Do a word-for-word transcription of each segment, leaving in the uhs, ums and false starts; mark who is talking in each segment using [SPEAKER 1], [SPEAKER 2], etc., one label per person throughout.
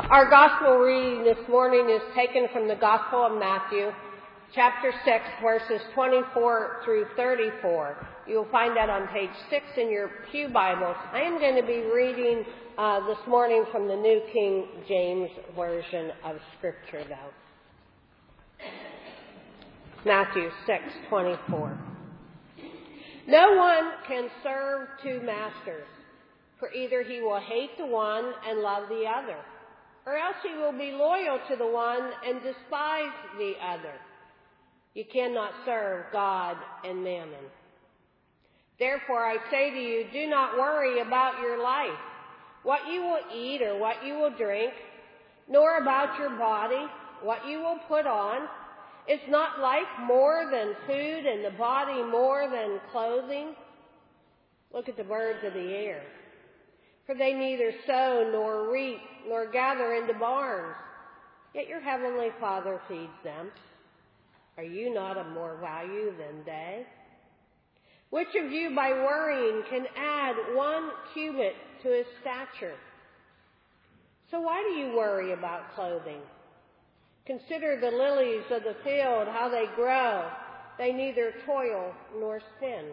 [SPEAKER 1] Our gospel reading this morning is taken from the Gospel of Matthew, chapter six, verses twenty-four through thirty-four. You'll find that on page six in your pew Bibles. I am going to be reading uh, this morning from the New King James Version of Scripture, though. Matthew six twenty-four. No one can serve two masters, for either he will hate the one and love the other, or else he will be loyal to the one and despise the other. You cannot serve God and mammon. Therefore, I say to you, do not worry about your life, what you will eat or what you will drink, nor about your body, what you will put on. Is not life more than food and the body more than clothing? Look at the birds of the air. For they neither sow nor reap nor gather into barns, yet your heavenly Father feeds them. Are you not of more value than they? Which of you by worrying can add one cubit to his stature? So why do you worry about clothing? Consider the lilies of the field, how they grow. They neither toil nor spin.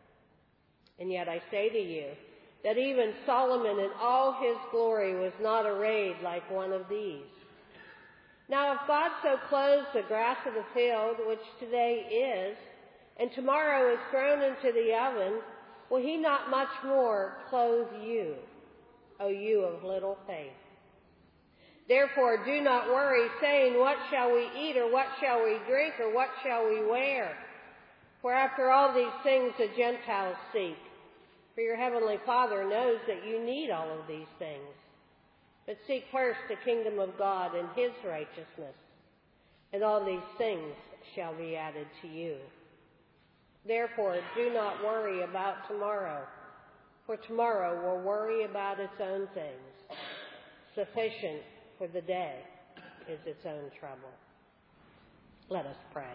[SPEAKER 1] And yet I say to you that even Solomon in all his glory was not arrayed like one of these. Now if God so clothes the grass of the field, which today is, and tomorrow is thrown into the oven, will he not much more clothe you, O you of little faith? Therefore, do not worry, saying, what shall we eat, or what shall we drink, or what shall we wear? For after all these things the Gentiles seek. For your heavenly Father knows that you need all of these things. But seek first the kingdom of God and his righteousness, and all these things shall be added to you. Therefore, do not worry about tomorrow, for tomorrow will worry about its own things. Sufficient for the day is its own trouble. Let us pray.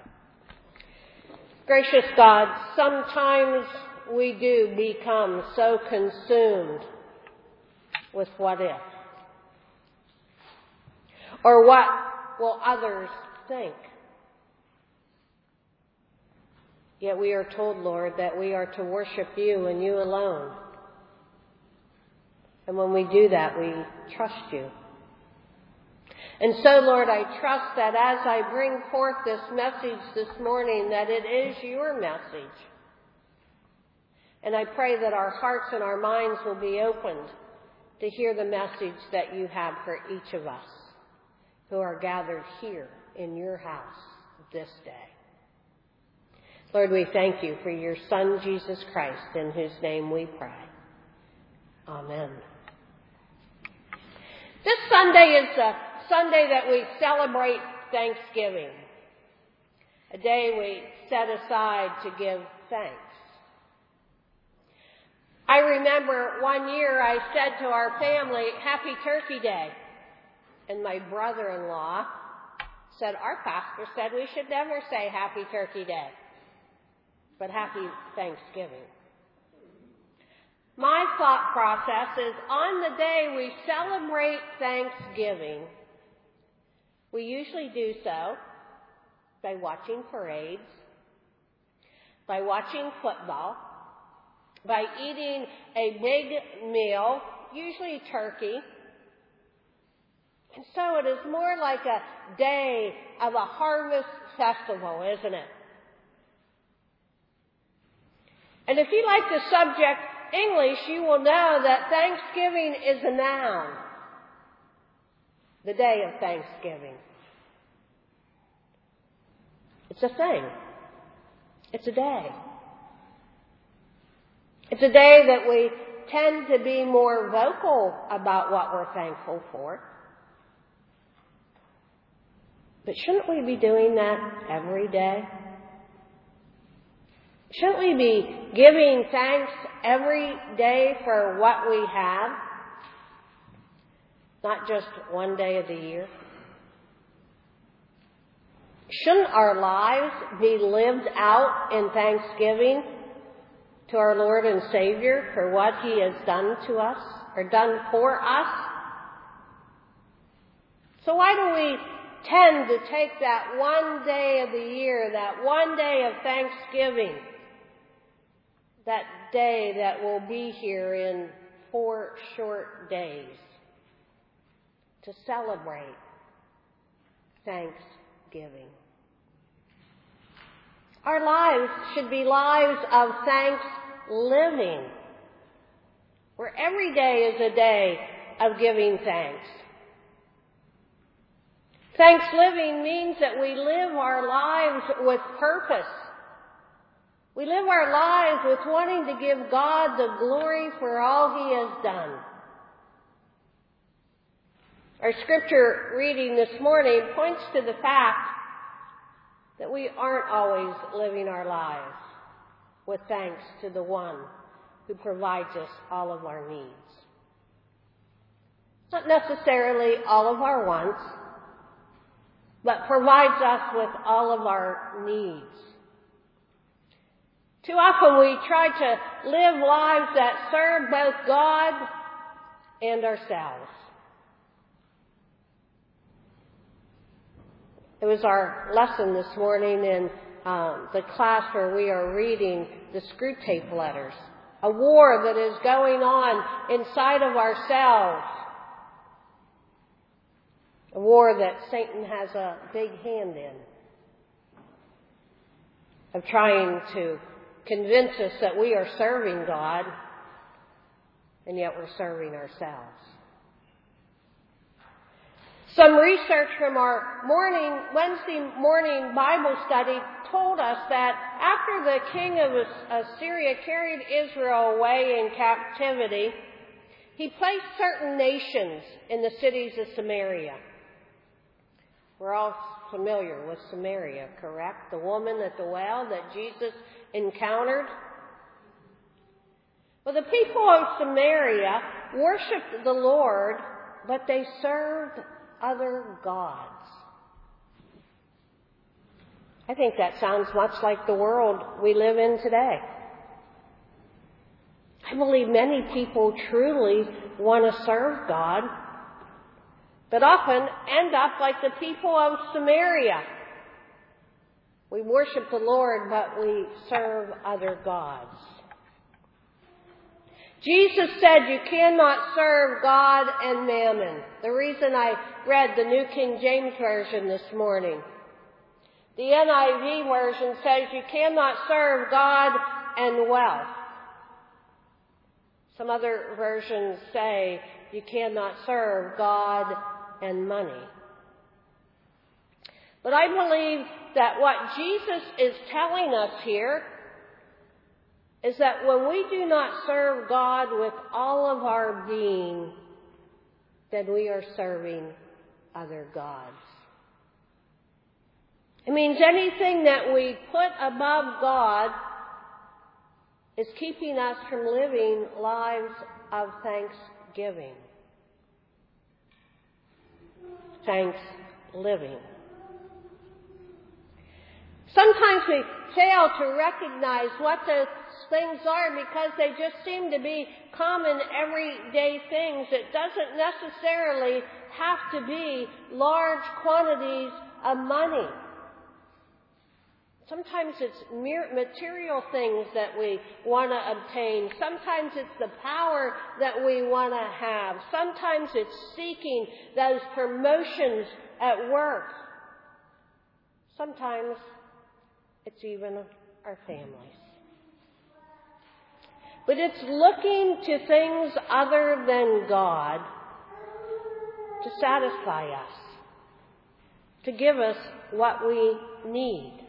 [SPEAKER 1] Gracious God, sometimes we do become so consumed with what if, or what will others think. Yet we are told, Lord, that we are to worship you and you alone. And when we do that, we trust you. And so, Lord, I trust that as I bring forth this message this morning, that it is your message. And I pray that our hearts and our minds will be opened to hear the message that you have for each of us who are gathered here in your house this day. Lord, we thank you for your Son, Jesus Christ, in whose name we pray. Amen. This Sunday is a Sunday that we celebrate Thanksgiving, a day we set aside to give thanks. I remember one year I said to our family, Happy Turkey Day. And my brother-in-law said, our pastor said we should never say Happy Turkey Day, but Happy Thanksgiving. My thought process is on the day we celebrate Thanksgiving, we usually do so by watching parades, by watching football, by eating a big meal, usually turkey. And so it is more like a day of a harvest festival, isn't it? And if you like the subject English, you will know that Thanksgiving is a noun. The day of Thanksgiving. It's a thing. It's a day. It's a day that we tend to be more vocal about what we're thankful for. But shouldn't we be doing that every day? Shouldn't we be giving thanks every day for what we have? Not just one day of the year. Shouldn't our lives be lived out in thanksgiving to our Lord and Savior for what he has done to us or done for us? So why do we tend to take that one day of the year, that one day of Thanksgiving, that day that will be here in four short days, to celebrate Thanksgiving? Our lives should be lives of thanks living, where every day is a day of giving thanks. Thanks living means that we live our lives with purpose. We live our lives with wanting to give God the glory for all He has done. Our scripture reading this morning points to the fact that we aren't always living our lives with thanks to the one who provides us all of our needs. Not necessarily all of our wants, but provides us with all of our needs. Too often we try to live lives that serve both God and ourselves. It was our lesson this morning in um, the class where we are reading the Screwtape Letters, a war that is going on inside of ourselves, a war that Satan has a big hand in, of trying to convince us that we are serving God, and yet we're serving ourselves. Some research from our morning, Wednesday morning Bible study told us that after the king of Assyria carried Israel away in captivity, he placed certain nations in the cities of Samaria. We're all familiar with Samaria, correct? The woman at the well that Jesus encountered. Well, the people of Samaria worshiped the Lord, but they served other gods. I think that sounds much like the world we live in today. I believe many people truly want to serve God, but often end up like the people of Samaria. We worship the Lord, but we serve other gods. Jesus said you cannot serve God and mammon. The reason I read the New King James Version this morning. The N I V version says you cannot serve God and wealth. Some other versions say you cannot serve God and money. But I believe that what Jesus is telling us here is that when we do not serve God with all of our being, then we are serving other gods. It means anything that we put above God is keeping us from living lives of thanksgiving. Thanks living. Sometimes we fail to recognize what those things are because they just seem to be common everyday things. It doesn't necessarily have to be large quantities of money. Sometimes it's mere material things that we want to obtain. Sometimes it's the power that we want to have. Sometimes it's seeking those promotions at work. Sometimes it's even our families. But it's looking to things other than God to satisfy us, to give us what we need.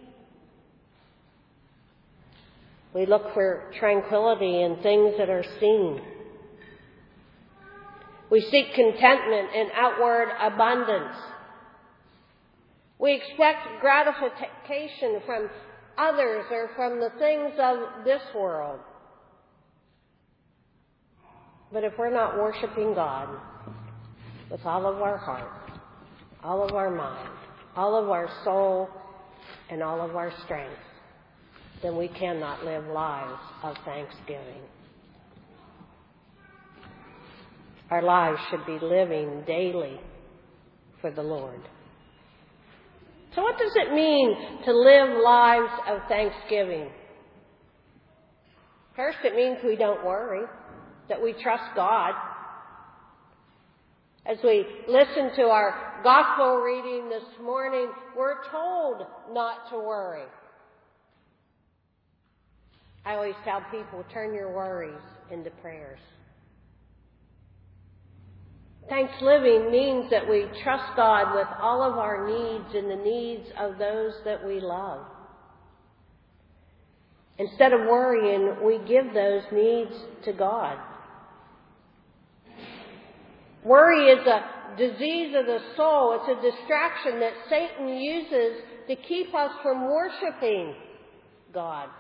[SPEAKER 1] We look for tranquility in things that are seen. We seek contentment in outward abundance. We expect gratification from others or from the things of this world. But if we're not worshiping God with all of our heart, all of our mind, all of our soul, and all of our strength, then we cannot live lives of thanksgiving. Our lives should be living daily for the Lord. So what does it mean to live lives of thanksgiving? First, it means we don't worry, that we trust God. As we listen to our gospel reading this morning, we're told not to worry. I always tell people, turn your worries into prayers. Thanksgiving means that we trust God with all of our needs and the needs of those that we love. Instead of worrying, we give those needs to God. Worry is a disease of the soul. It's a distraction that Satan uses to keep us from worshiping God.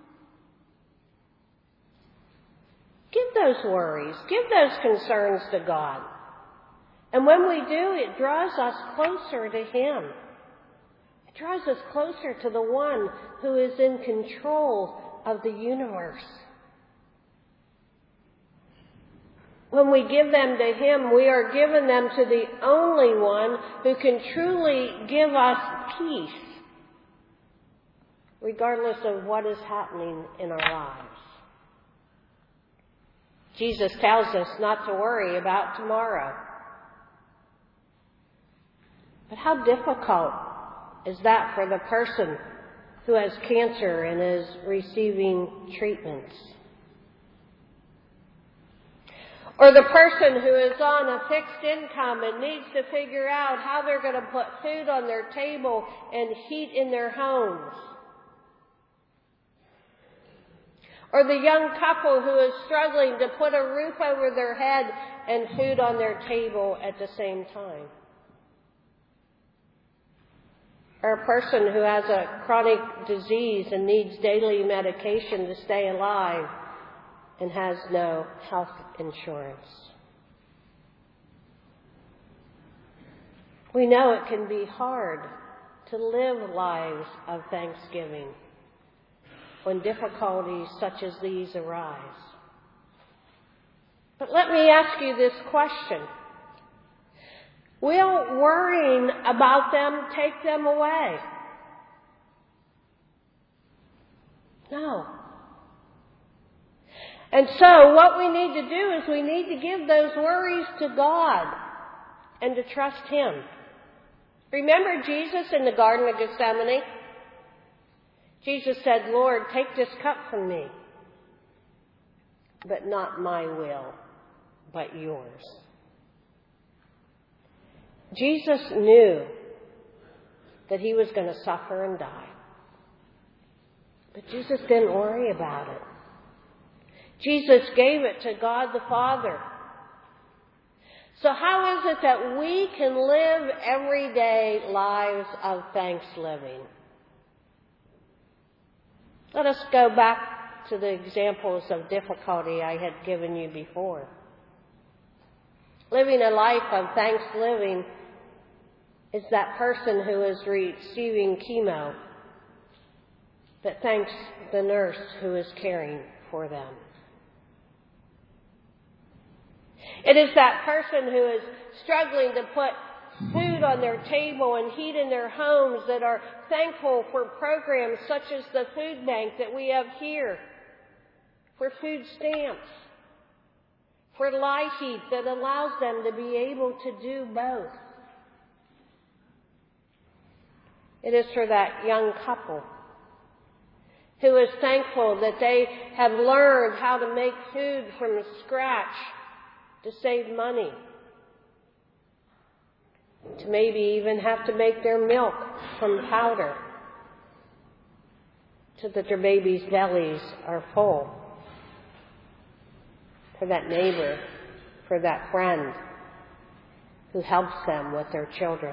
[SPEAKER 1] Give those worries, give those concerns to God. And when we do, it draws us closer to Him. It draws us closer to the one who is in control of the universe. When we give them to Him, we are giving them to the only one who can truly give us peace, regardless of what is happening in our lives. Jesus tells us not to worry about tomorrow. But how difficult is that for the person who has cancer and is receiving treatments? Or the person who is on a fixed income and needs to figure out how they're going to put food on their table and heat in their homes. Or the young couple who is struggling to put a roof over their head and food on their table at the same time. Or a person who has a chronic disease and needs daily medication to stay alive and has no health insurance. We know it can be hard to live lives of thanksgiving when difficulties such as these arise. But let me ask you this question. Will worrying about them take them away? No. And so what we need to do is we need to give those worries to God and to trust Him. Remember Jesus in the Garden of Gethsemane? Jesus said, Lord, take this cup from me, but not my will, but yours. Jesus knew that He was going to suffer and die. But Jesus didn't worry about it. Jesus gave it to God the Father. So how is it that we can live everyday lives of thanksgiving? Let us go back to the examples of difficulty I had given you before. Living a life of thanksgiving is that person who is receiving chemo that thanks the nurse who is caring for them. It is that person who is struggling to put food on their table and heat in their homes that are thankful for programs such as the food bank that we have here, for food stamps, for LIHEAP that allows them to be able to do both. It is for that young couple who is thankful that they have learned how to make food from scratch to save money, to maybe even have to make their milk from powder so that their babies' bellies are full. For that neighbor, for that friend who helps them with their children.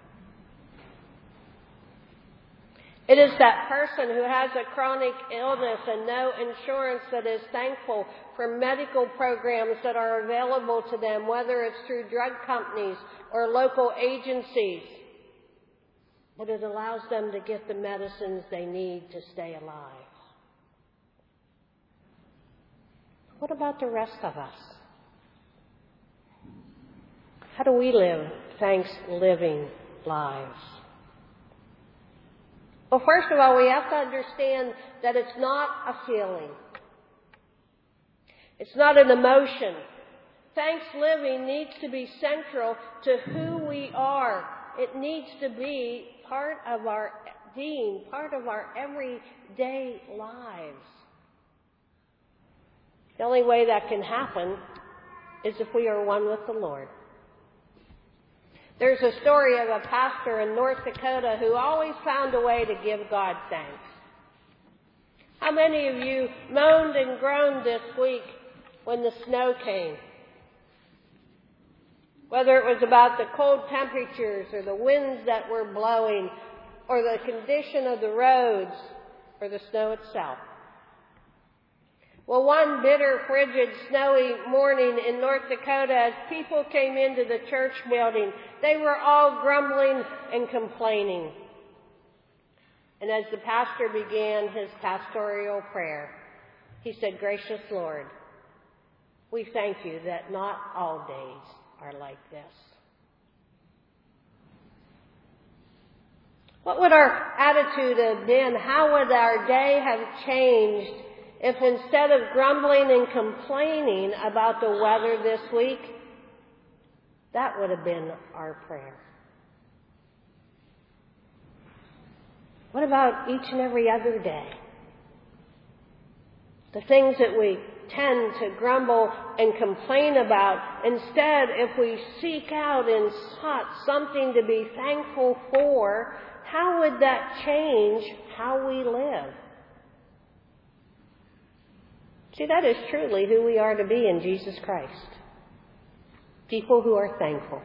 [SPEAKER 1] It is that person who has a chronic illness and no insurance that is thankful for medical programs that are available to them, whether it's through drug companies or local agencies. But it allows them to get the medicines they need to stay alive. What about the rest of us? How do we live thanks-living lives? Well, first of all, we have to understand that it's not a feeling. It's not an emotion. Thanks-living needs to be central to who we are. It needs to be part of our being, part of our everyday lives. The only way that can happen is if we are one with the Lord. There's a story of a pastor in North Dakota who always found a way to give God thanks. How many of you moaned and groaned this week when the snow came? Whether it was about the cold temperatures or the winds that were blowing or the condition of the roads or the snow itself. Well, one bitter, frigid, snowy morning in North Dakota, as people came into the church building, they were all grumbling and complaining. And as the pastor began his pastoral prayer, he said, "Gracious Lord, we thank you that not all days are like this." What would our attitude have been? How would our day have changed if instead of grumbling and complaining about the weather this week, that would have been our prayer? What about each and every other day? The things that we tend to grumble and complain about, instead, if we seek out and sought something to be thankful for, how would that change how we live? See, that is truly who we are to be in Jesus Christ. People who are thankful.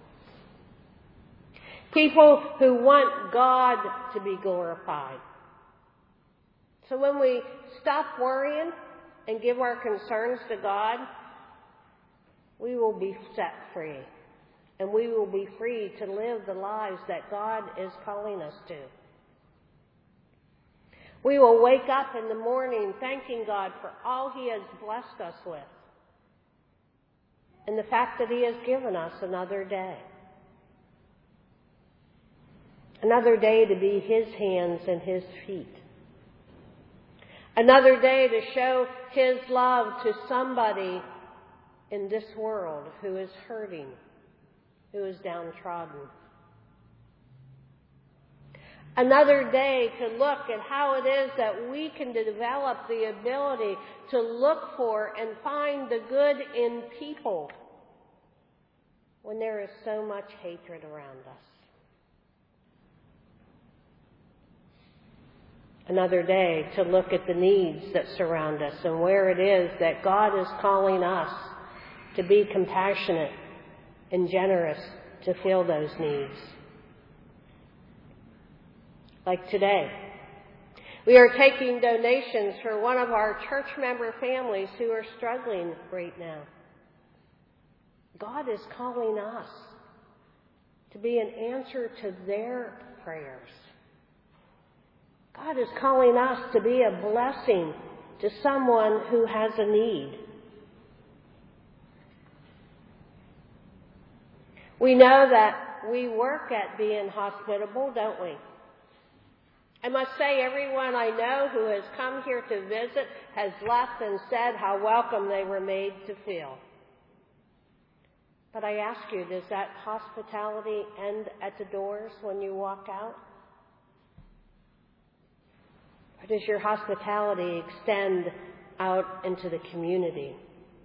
[SPEAKER 1] People who want God to be glorified. So when we stop worrying and give our concerns to God, we will be set free. And we will be free to live the lives that God is calling us to. We will wake up in the morning thanking God for all He has blessed us with. And the fact that He has given us another day. Another day to be His hands and His feet. Another day to show His love to somebody in this world who is hurting, who is downtrodden. Another day to look at how it is that we can develop the ability to look for and find the good in people when there is so much hatred around us. Another day to look at the needs that surround us and where it is that God is calling us to be compassionate and generous to fill those needs. Like today, we are taking donations for one of our church member families who are struggling right now. God is calling us to be an answer to their prayers. God is calling us to be a blessing to someone who has a need. We know that we work at being hospitable, don't we? I must say, everyone I know who has come here to visit has left and said how welcome they were made to feel. But I ask you, does that hospitality end at the doors when you walk out? Or does your hospitality extend out into the community?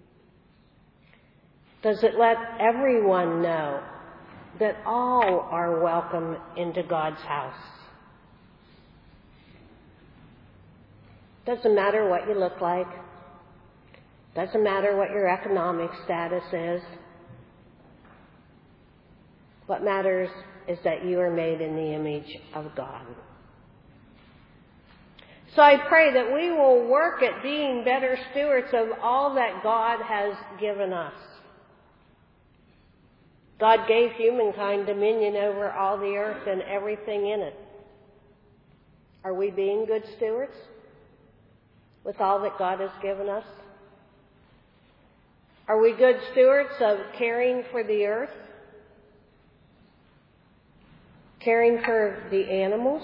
[SPEAKER 1] Does it let everyone know that all are welcome into God's house? Doesn't matter what you look like. Doesn't matter what your economic status is. What matters is that you are made in the image of God. So I pray that we will work at being better stewards of all that God has given us. God gave humankind dominion over all the earth and everything in it. Are we being good stewards with all that God has given us? Are we good stewards of caring for the earth? caring for the animals,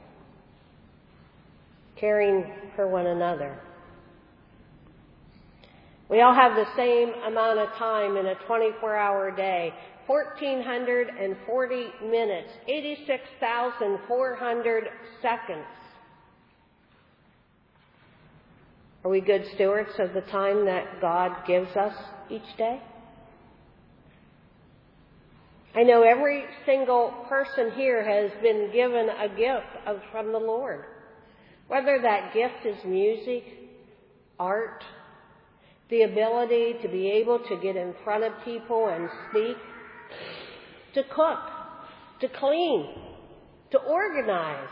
[SPEAKER 1] caring for one another. We all have the same amount of time in a twenty-four hour day, one thousand four hundred forty minutes, eighty-six thousand four hundred seconds. Are we good stewards of the time that God gives us each day? I know every single person here has been given a gift of, from the Lord. Whether that gift is music, art, the ability to be able to get in front of people and speak, to cook, to clean, to organize.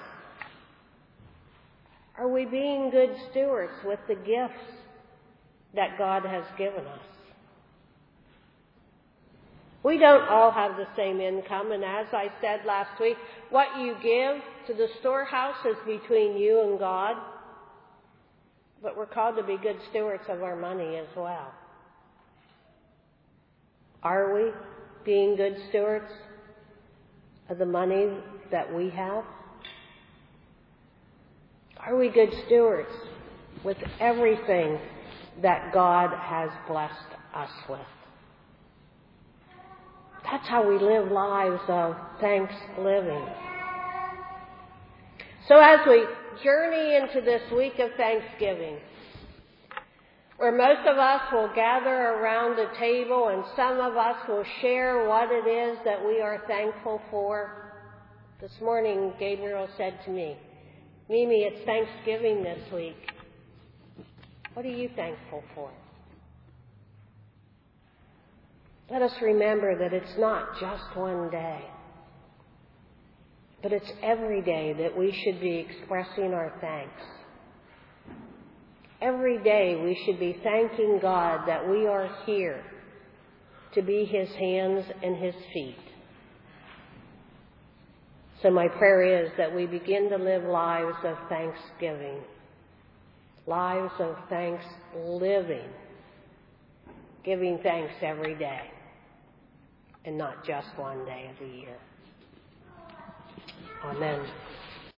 [SPEAKER 1] Are we being good stewards with the gifts that God has given us? We don't all have the same income, and as I said last week, what you give to the storehouse is between you and God. But we're called to be good stewards of our money as well. Are we being good stewards of the money that we have? Are we good stewards with everything that God has blessed us with? That's how we live lives of thanks living. So as we journey into this week of Thanksgiving, where most of us will gather around a table and some of us will share what it is that we are thankful for. This morning, Gabriel said to me, "Mimi, it's Thanksgiving this week. What are you thankful for?" Let us remember that it's not just one day, but it's every day that we should be expressing our thanks. Every day we should be thanking God that we are here to be His hands and His feet. So my prayer is that we begin to live lives of thanksgiving, lives of thanks living, giving thanks every day and not just one day of the year. Amen.